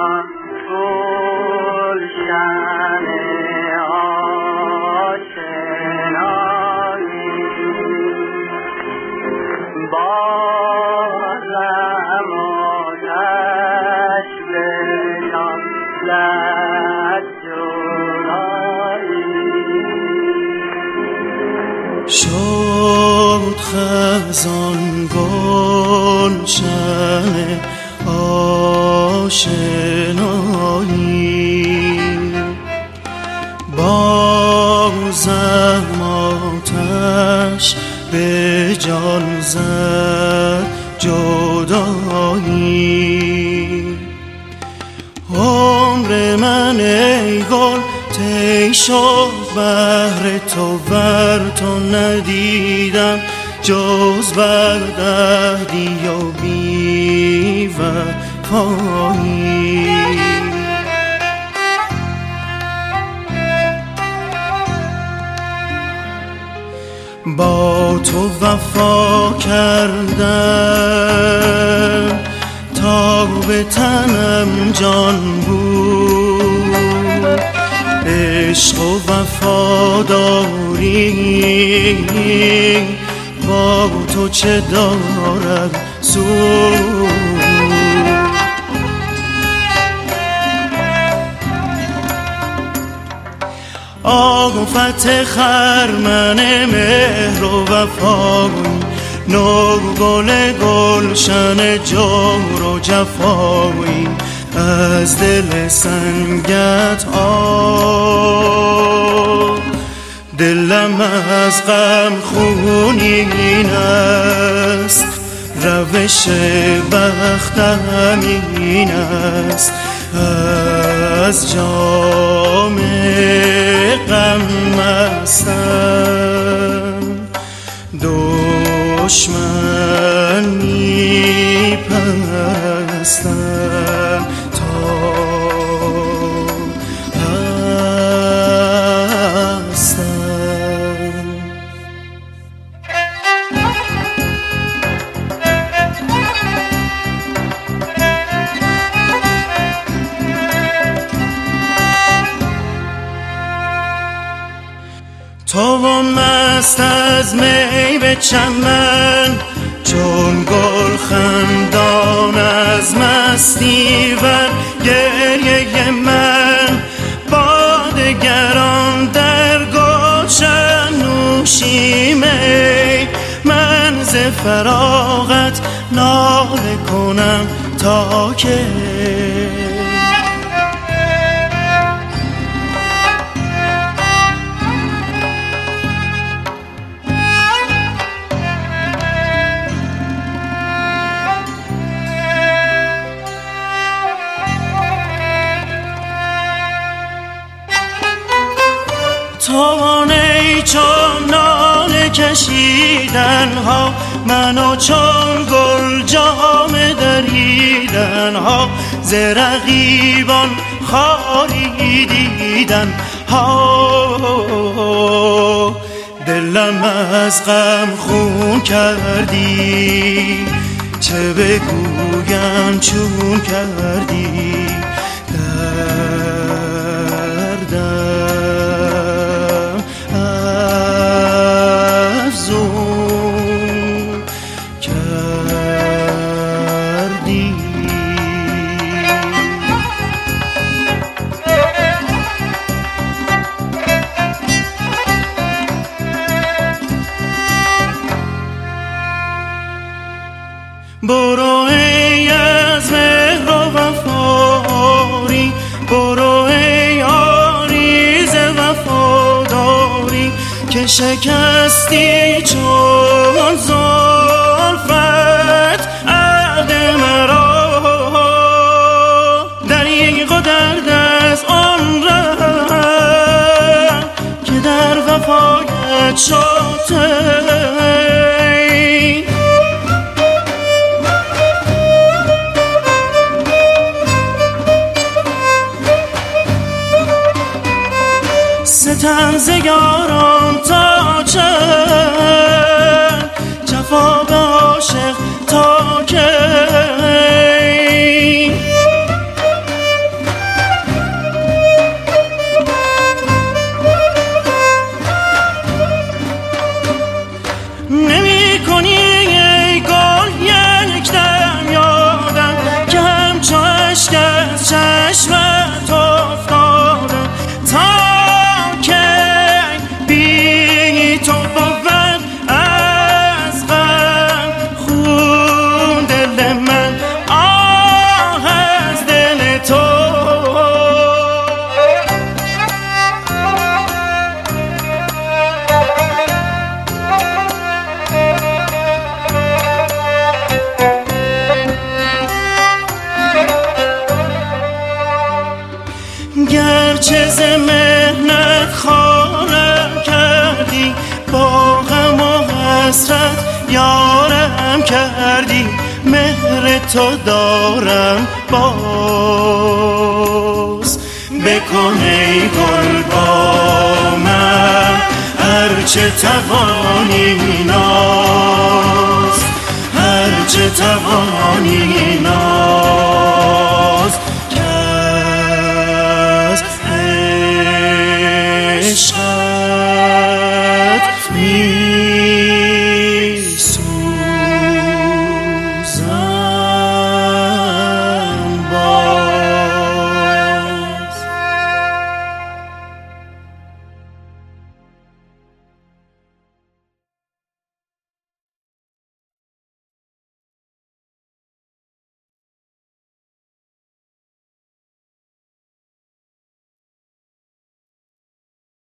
شد خزان گلشن آشنایی، بازم آتش به جان زد جدایی. عمر من ای گل طی شد بهر تو، بر تو ندیدم جز بردهدی و بی وفایی. با تو وفا کردم تا به تنم جان بود، عشق و وفاداری با تو چه دارد سود. آفت خرمن مهر و وفایی، نو گل گلشن جور و جفایی، از دل سنگت آب دلم از غم خونین است، روش بختم این است، از جام غم مستم دشمن میپرستم تا هستم. تو مست از می به چمن، چون گل خندان از مستی ور گریه من، با دگران در گلشن نوشی می، من ز فراغت ناله کنم تا که توانه چون ناله کشیدن ها، منو چون گل جام دریدن ها، ز رقیبان خاری دیدن ها، دلم از غم خون کردی، چه بگویم چون کردی، دردم افزون کردی. برو ای از مهر و وفایی، برو ای آریز وفاداری، که شکستی چون زلفت عهد مرا، دریغ و درد از آن ره که در وفایت شد. ستم ز یاران تا چند، جفا به عاشق تا کی، گرچه ز مهنت خارم کردی، با غم و حسرت یارم کردی، مهر تو دارم باز. بکن ای گل با من هرچه توانی ناز، هرچه توانی ناز.